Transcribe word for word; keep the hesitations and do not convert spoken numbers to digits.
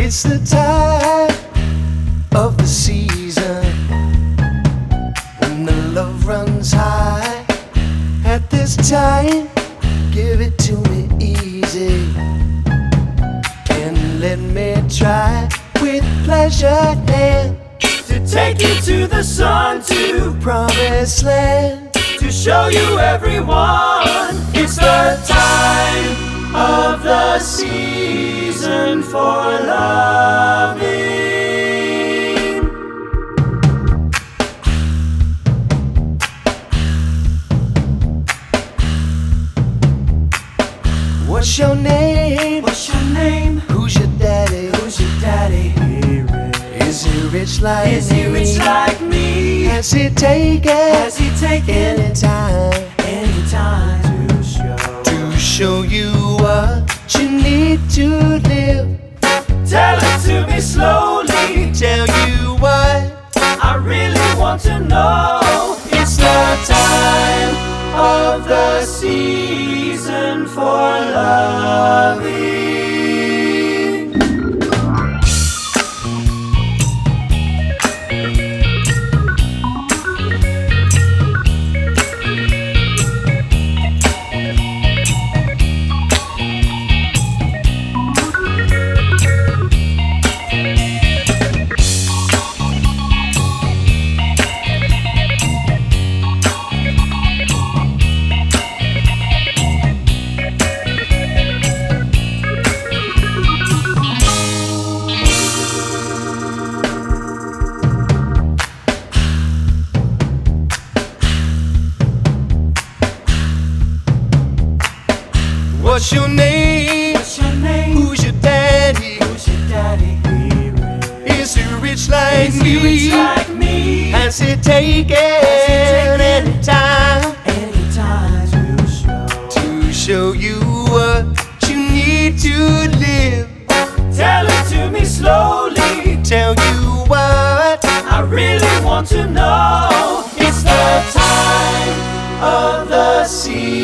It's the time of the season when the love runs high. At this time, give it to me easy and let me try with pleasure hand to take you to the sun, to promised land, to show you everyone. It's the time of the season for loving. What's your name? What's your name? Who's your daddy? Who's your daddy? Is he rich like me? Is he rich like me? Has he taken? Has he taken any time? Any time to show to show you what you need to live? Tell it to me slowly. Tell you what I really want to know. It's the time of the season for loving. What's your name? What's your name? Who's your daddy? Who's your daddy? Is he rich like Is me? he rich like me? Has he taken any time? Any time to show to show you what you need to live? Tell it to me slowly. Tell you what I really want to know. It's the time of the season